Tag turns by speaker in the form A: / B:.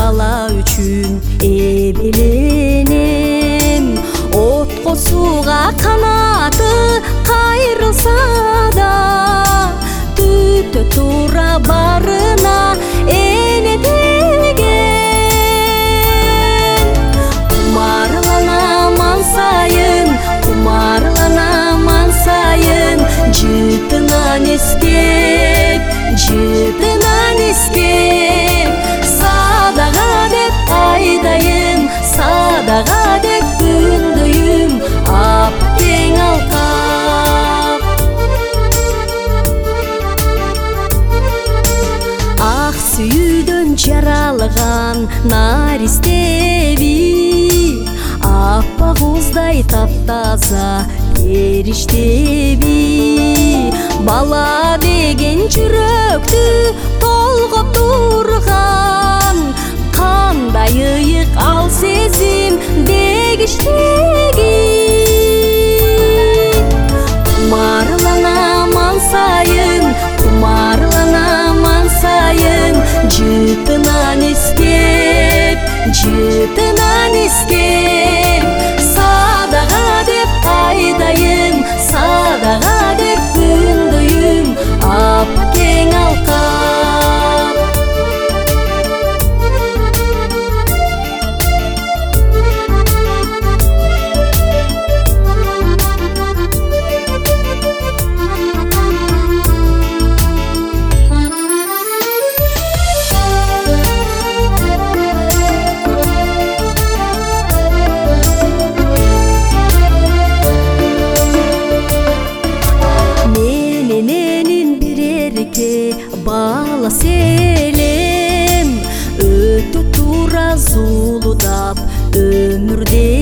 A: бала үчүн эбеленем. Отко сууга канаты кайрылса да, түтө тура барына эне деген. Кумарланаман сайын, жытынан эстеп, садага деп айдайын, садага деп күндөйүм, апкең алкап. Ак сүйүүдөн жаралган наристеби, аппак уздай таптаза эриштеби. Бала деген жүрөктү толгоп турган, кандай ыйык ал сезим дегиштеги. Кумарланаман сайын, жытынан эстеп, садага деп айдайын, садага деп күндөйүм, апкең алкап. Бала селем өтө тура зулудап өмүрдө